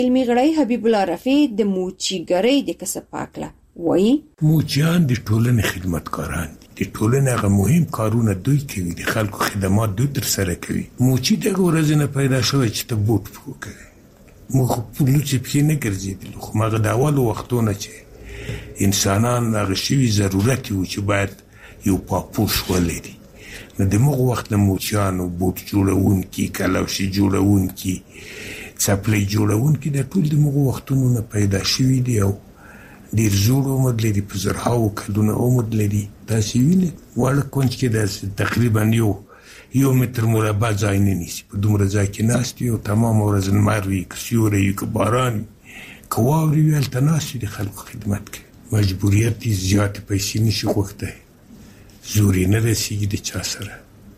علمي غړی حبیب الله رفیع د موچیګرۍ د کسب په اړه وایي موچیان د ټولنې خدمتګاران دي. د ټولنې هغه مهم کارونه دوی کوي، د خلکو خدمات دوی ترسره کوي. موچي دغه ورځې نه پیدا شوی چې ته بوټ پکو کوي. موږ په لوڅې پښې نه ګرځېدلو، خو هغه د اولو وختونه چې انسانان هغه شوي ضرورت و چې باید یو پاپوش ولري، نو د موږ وخت د موچیانو بوټ جوړونکي، کلوشې جوړونکي، څپلۍ جوړونکي د ټول د موږ وختونو نه پیدا شوي دي او ډېر زوړ عمر لري، په زرهاوو کلونه عمر لري. تاسې وینئ واړه کونج کې داسې تقریبا یو متر مربع ځای نه نیسي، په دومره ځای کې ناست وي او تمامه ورځ لمر وي، که سیوری وي، که باران وي، که واورې وي، هلته ناست وي، د خلکو خدمت کوي. مجبوریت یې زیاتې پیسې نشي غوښتی، زور یې نه رسېږي د چا سره،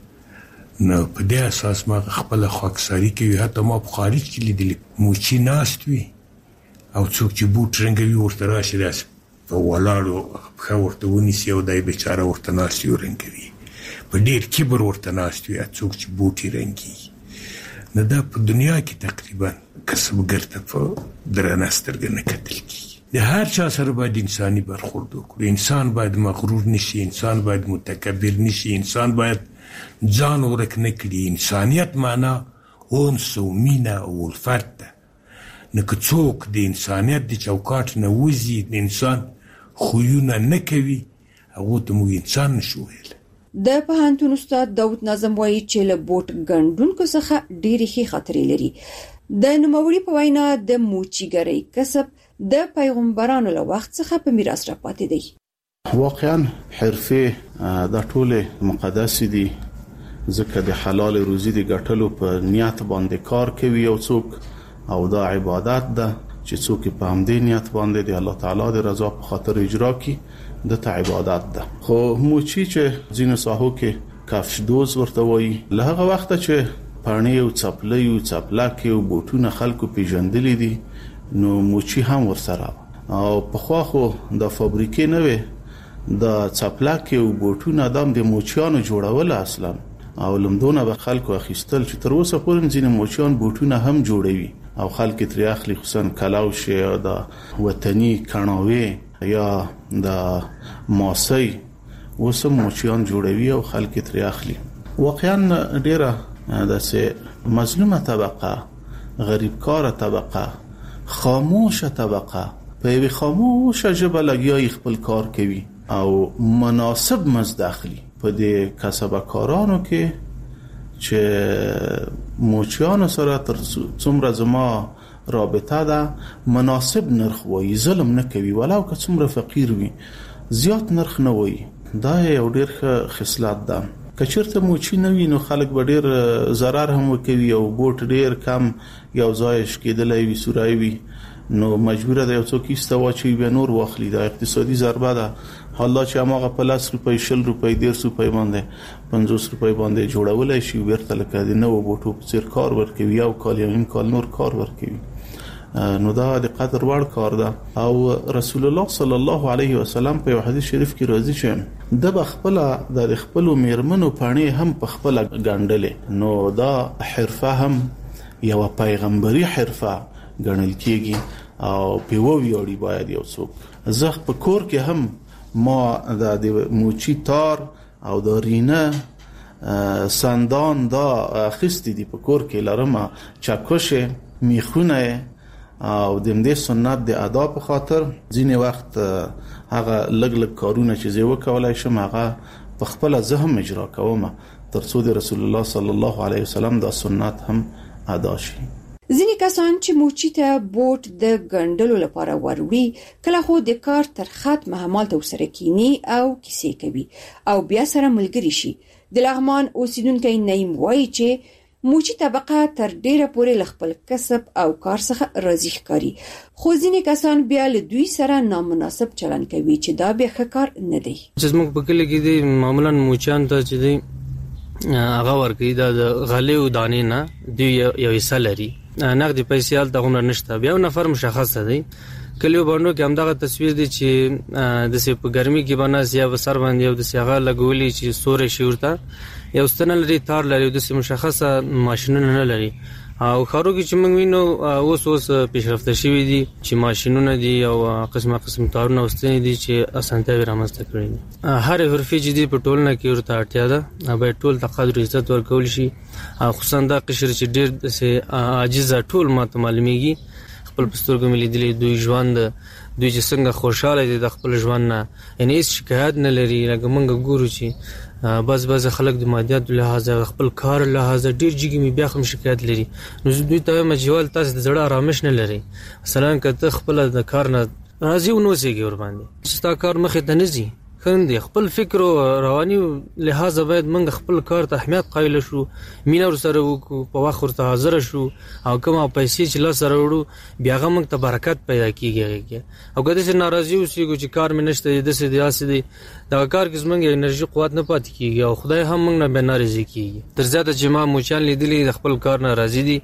نو په دې اساس ما خپله خاکساري کوي. حتی ما په خارج کې لیدلي موچي ناست وي او څوک چې بوټ رنګوي ورته راشي داسې په ولاړو پښه ورته ونیسي او دی بیچاره ورته ناست وي او رنګوي، په ډېر کبر ورته ناست وي څوک چې بوټ یې رنګي. نو دا په دنیا کې تقریبا کسبګر ته په درنه سترګه نه کتل کېږي. د هر چا سره باید انساني برخورد وکړو. انسان باید مغرور نشي، انسان باید متکبر نشي، انسان باید ځان ورک نه کړي. انسانیت معنا انس او مینه او الفت ده. نو که څوک د انسانیت د چوکاټ نه وځي، د انسان خویونه نه کوي، هغو ته موږ انسان نشو ویلی. د پوهنتون استاد داود ناظم وایي چې له بوټ ګنډونکو څخه ډېرې ښې خاطرې لري. د نوموړي په وینا د موچیګرۍ کسب د پیغمبرانو له وخت څخه په میراث راپاتې دی. واقعا حرفې دا ټولې مقدسې دي، ځکه د حلال روزي د ګټلو په نیت باندې کار کوي یو څوک، او دا عبادت ده چې څوک په همدې نیت باندې د الله تعالی د رضا په خاطر اجرا کړي، د ته عبادت ده. خو موچي چې ځینو ساحو کې کفش دوز ورته وایي، له هغه وخته چې پاڼې او څپلۍ او څپلکې او بوټونه خلکو پیژندلي دي، نو موچي هم ورسره. او پخوا خو د فابریکې نه وي، د څپلکې او بوټونه دام د موچیانو جوړول اصلا، او لمدونه به خلکو اخیستل چې تر اوسه پورې ځینې موچیان بوټونه هم جوړوي او خلک ترې اخلي، خصوصا کلاوش یا د وطني کڼاوې یا د ماسۍ اوس هم موچیان جوړوي او خلک ترې اخلي. واقعا ډیره داسې مظلومه طبقه، غریب کاره طبقه، خاموشه طبقه په یوې خاموشه ژبه لګیا خپل کار کوي او مناسب مزد اخلي. په دې کسبکارانو کې چې موچیانو سره تر څومره زما رابطه ده، مناسب نرخ وایي، ظلم نه کوي، ولو که څومره فقیر وي، زیات نرخ نه وایي. دا یو ډېر ښه خصلت ده. که چېرته موچي نه وي نو خلک به ډېر ضرر هم وکوي او بوټ ډېر کم یو ځای شکېدلی وي، سوری وي، نو مجبوره ده یو څوک ایسته واچوي بیا نور واخلي. دا اقتصادي ضربه ده. حالا چې هغه په 10 روپۍ 20 روپۍ 150 روپۍ باندې 50 روپۍ باندې جوړولای شي، ورته لکه د نوو بوټو په څیر کار ورکوي، یو کال یا نیم کال نور کار ورکوي، نو دا د قدر وړ کار ده. او رسول الله صلی الله علیه وسلم په یو حدیث شریف کې راځي چې د بخپله د خپلو میرمنو پاڼې هم په خپله ګنډلې، نو دا حرفه هم یو پیغمبري حرفه ګڼل کېږي او په ویاړي باید یو څوک. زه په کور کې هم ما د موچي تار او د رینه سندان دا خستی دی په کور کې لرم، چکشه میخونه او د دې سنت د ادا په خاطر ځینې وخت هغه لګ کارونه چې زه وکولای شم هغه په خپل ذهن اجرا کوم ترڅو د رسول الله صلی الله علیه وسلم دا سنت هم ادا شي. ځینې کسان چې موچي ته بوټ د ګنډلو لپاره وروړي، کله خو د کار تر ختمه همالته ورسره کینی او کیسې کوي او بیا سره ملګري شي. د لغمان اوسیدونکی نعیم وایي چې موچي طبقه تر ډیره پورې له خپل کسب او کار څخه راضي ښکاري، خو ځینې کسان بیا له دوی سره نامناسب چلند کوي چې دا بیا ښه کار نه دی. چې موږ په کلی کې دي معمولا موچیان ته چې دی هغه ورکوي دا د غلې او دانې نه دی یو حصہ لري، نقد پیسې هلته غوڼه نشته. بیا یو نفر مشخص دی کلیو باندې کې همدغه تصویر دی چې د سې په ګرمي کې باندې یا وسر باندې یو د سیغه لګولي چې سورې شي ورته یو ستنه لري، تار لري، د سې مشخصه ماشینونه نه لري او خارو کې چې موږ وینو اوس پیشرفته شوی دي چې ماشينونه دي او قسم تارونه واستنې دي چې اسانتیا رامنځته کړي دي. هر حرفي چې دی په ټولنه کې ورته اړتیا ده به ټول تقدر عزت ورکول شي، خصوصا دا قشر چې ډېر عاجز ټول ماته معلومیږي. خپل پسترګو ملي دي دوی ژوند دوی چې څنګه خوشاله دي د خپل ژوند نه، یعنی هیڅ شکایت نه لري. لکه موږ ګورو چې بس خلک د مادیات لحاظ خپل کار لحاظ ډیر جګی می بیا هم شکایت لري. نو دوی ته مجوال تاسو د زړه آرامش نه لري. مثلا کته خپل د کار نه راضي و نو سیږي ور باندې ستا کار مخه ته نزي خندې خپل فکر او رواني لحاظ باید موږ خپل کار ته اهمیت قایل شو، مینا ور سره وکړو، په وخت ورته حاضر شو او کومه پیسې چې لا سره وړو بیا موږ ته برکت پیدا کیږي. او کله چې ناراضي اوسېږو چې کار مې نشته د سې دیاسې دی دا کار کې زمونږ انرژي قوت نه پاتې کیږي او خدای هم موږ نه به ناراضي کیږي. تر زیاته چې ما موچان لیدلې د خپل کار نه راضي دي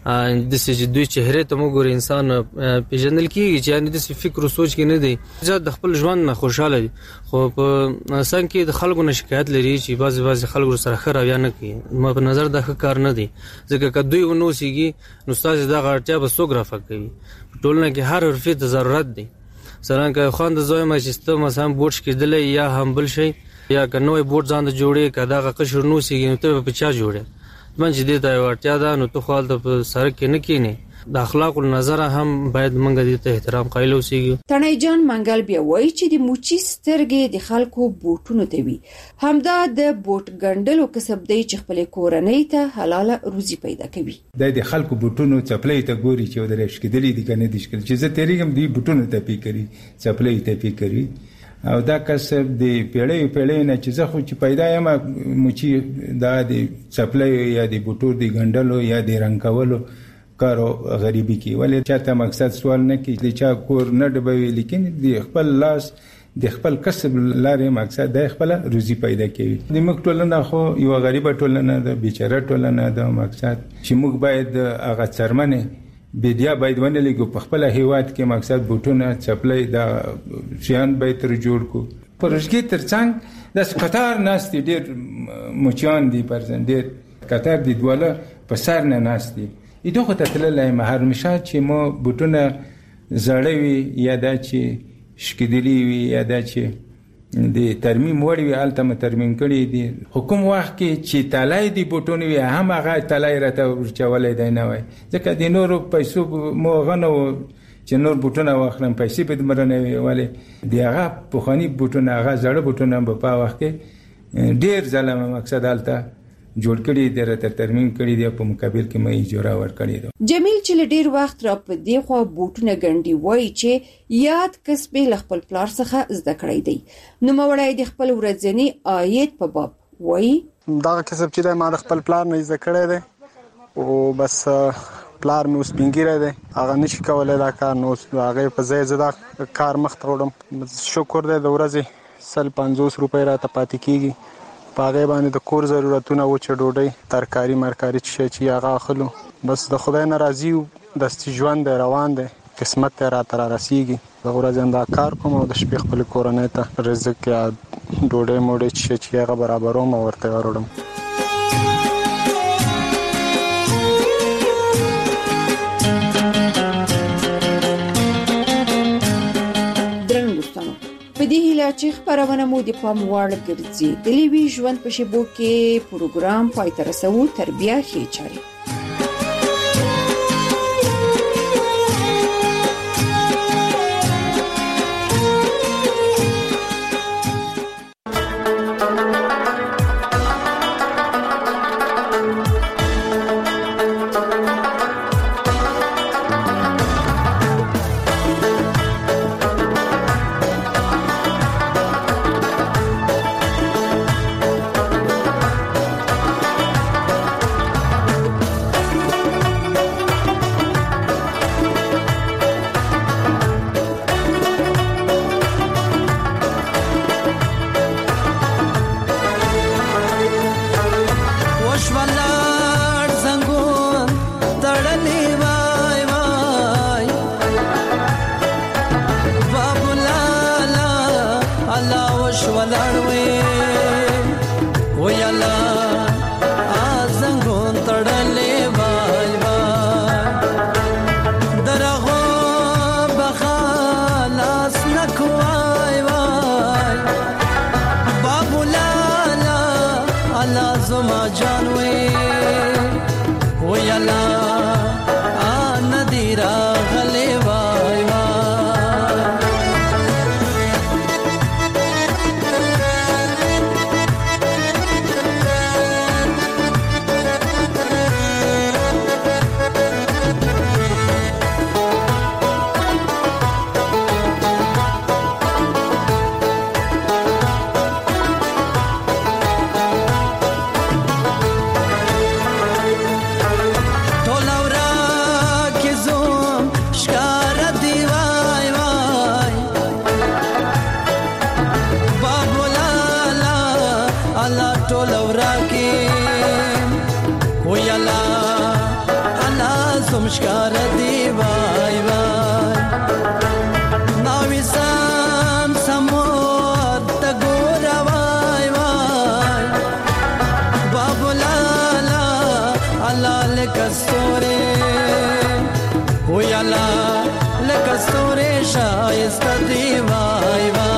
د سې دوی چهره ته موږ انسان پیژندل کیږي چې یعنی د فکر او سوچ کې نه دی زیات د خپل ژوند نه خوشاله دي. خو په انسان کې د خلکو نه شکایت لري چې بعض خلکو سره خره یا نه کوي. ما په نظر دا کار نه دی ځکه که دوی ونو سیږي نو تاسو دا غړتیا به سوګرافه کوي. ټولنه کې هر حرفي ته ضرورت دی. مثلا که خوان د زوی ماجسته مثلا بورډ کېدل یا هم بل شي یا که نوې بورډ ځان د جوړې کدا قشر نو سیږي نو ته په چا جوړې من چې دې ته ورتیا ده نو ته خپل د سره کې نه کینې. د اخلاق النظر هم باید موږ دې ته احترام قایل اوسېږو. تڼۍ جان منګل بیا وایي چې د موچي سترګې د خلکو بوټونو ته وي. همدا د بوټ ګنډلو کسب دی چې خپل کورنۍ ته حلاله روزي پیدا کوي. د خلکو بوټونو چپلې ته ګوري چې درې شکدلې دي کنه دي شکل چې زه تیریږم دی بوټونو ته پی کوي چپلې ته پی کوي او دا کسب دی پیړې نه چې زه خو چې پیدا یم موچي دا دی چپلې یا دی بوټو دی ګنډلو یا دی رنگ کولو کارو غریبی کی ولې چاته مقصد سوال نه کی چې چا کور نه ډبوي لیکن د خپل لاس د خپل کسب لارې مقصد د خپل روزي پیدا کوي. د موږ ټولنه خو یو غریبه ټولنه ده، بیچاره ټولنه ده. مقصد چې موږ باید هغه څرمنه بیا باید ونه لګو په خپل هیواد کې مقصد بوټونه چپلې دا شیان به تر جوړ کو پرشګي ترڅنګ د قطار ناس ډیر موچان دي پرځندې قطار دی دوله په سر نه ناس دي ایدوغه ته تللای مهر مشه چې مو بوټونه زړوي یا دا چې شکدلی وي یا دا چې د ترمیم وړي وي الته ترمیم کړي دي. حکومت وخت کې چې تلای دی بوټونه وي هم هغه تلای راته ورچولې دی نه وای ځکه د نورو پیسو مو غنو چې نور بوټونه واخلم پیسې به دمرنه وي ولې دی هغه پوخانی بوټونه هغه زړه بوټونه په وخت کې ډیر ظلم مقصد الته جوړ کړي درته ترمیم کړي دی په مقابل کې مې اجازه ور کړی دی. جمیل چې ډیر وخت را په دی خو بوټونه ګنډي وای چې یاد کسب له خپل پلار څخه زده کړی دی. نو مړای د خپل ورځنی عاید په باب وای دا کسب چې ما خپل پلار نه زده کړی دی او بس پلار مې اوس بنګیره دی هغه نشي کولای دا کار نو هغه په ځای زده کار مخ ته وړم. شکر دی د ورځې 150 روپۍ راته پاتې کیږي پاغه باندې د کور ضرورتونه و چې ډوډۍ ترکاری مرکاری چې هغه اخلو بس د خدای ناراضي د ژوند روان دی قسمت را تر رسیږي د ورځې دا کار کوم او د شپې خپل کورنۍ ته رزق یا ډوډۍ موډۍ چې هغه برابروم او ورته وروړم. په دې هیله چې خبرونه مو د پام وړ ګرځي د لیوي ژوند په شبو کې پروګرام پای ته رسو تربیه ښه چاري. زما جان وی الله ندی راغلی وای مشکار دی وای وای ناوی سم سمور تگور وای وای بابو لالا اللہ لکستوری وی اللہ لکستوری شایست دی وای وای